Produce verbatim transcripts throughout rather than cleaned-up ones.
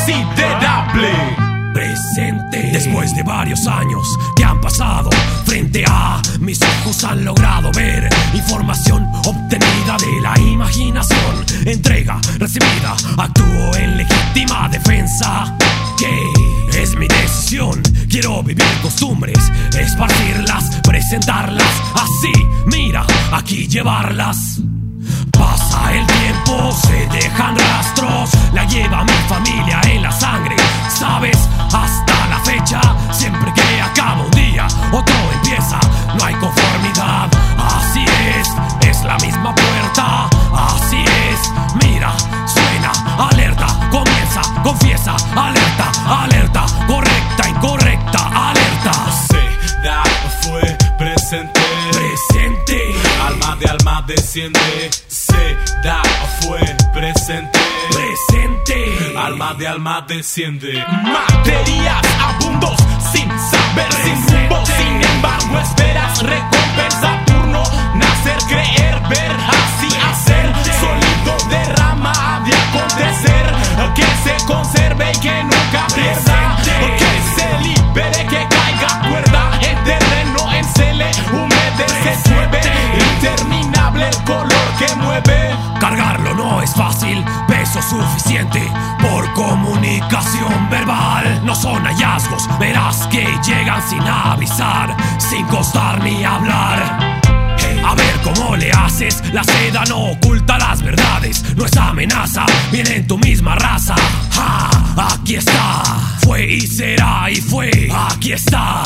considerable. Presente. Después de varios años que han pasado, frente a mis ojos han logrado ver información obtenida de la imaginación. Entrega recibida, actúo en legítima defensa. Que es mi decisión, quiero vivir costumbres, esparcirlas, presentarlas así. Mira, aquí llevarlas. Pasa el tiempo, se dejan rastros, la lleva mi familia en la sangre, ¿sabes? Hasta la fecha, siempre que acaba un día, otro empieza, no hay conformidad. Así es, es la misma puerta, así es. Mira, suena, alerta, comienza, confiesa, alerta, alerta, correcta, incorrecta, alerta. Se da, fue presente, presente. Alma de alma desciende. Se da, fue presente, presente. Alma de alma desciende. Materias abundos, sin saber, presente. Sin rumbo, sin embargo esperas recompensa. Turno, nacer, creer, ver, así hacer. Sólido derrama, ha de acontecer. Que se conserve y que nunca pierda. Que se libere, que caiga cuerda. En terreno, en cele, humedece, llueve. Interminable el color que mueve. Cargarlo no es fácil, peso suficiente por comunicación verbal. No son hallazgos, verás que llegan sin avisar, sin costar ni hablar. A ver cómo le haces, la seda no oculta las verdades, no es amenaza, viene en tu misma raza. ¡Ja! Aquí está, fue y será y fue, aquí está.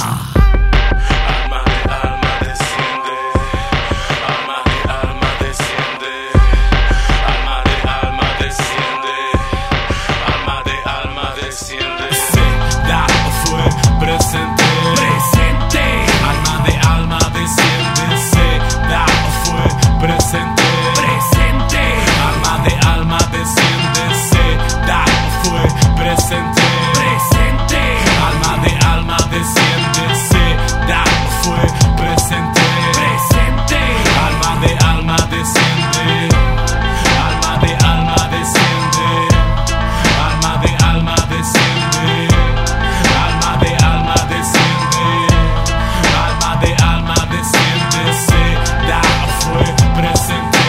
Alma de alma desciende, alma de alma desciende, alma de alma desciende, alma de alma desciende. Se da, fue presente, presente. Alma de alma desciende, se da, fue presente, presente. Alma de alma desciende, se da, fue presente, presente. Alma de alma desciende, se da, fue presente, presente. Alma de alma desciende, alma de alma desciende, alma de alma desciende, alma de alma desciende, alma de alma desciende, se da, fue presente.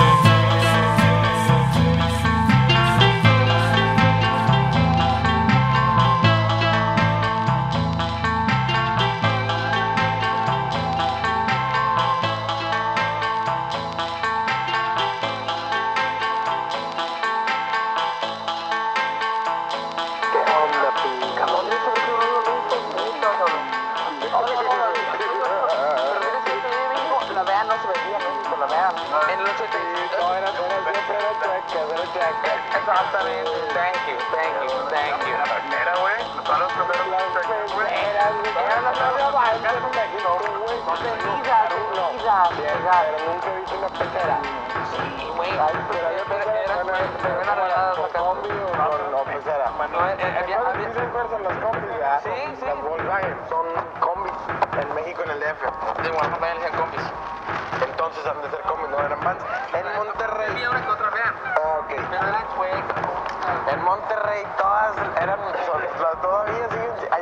Exactamente, thank you, thank you, thank you. La primera, güey, son los primeros cheques, güey. Era la primera vaina en México, güey. Pizza, pizza, pizza. Pero nunca he visto una pecera. Sí, güey. Era primera rolada acá. ¿Combi o pecera? No, había... Dicen cuáles son las combis, ¿verdad? Sí, sí. Las Volkswagen son combis en México, en el D F. De Guadalajara eran combis. Entonces han de ser combis, no eran vans. En Monterrey... Había una que otra, vean. Ah, ok. En Monterrey todas eran, todavía siguen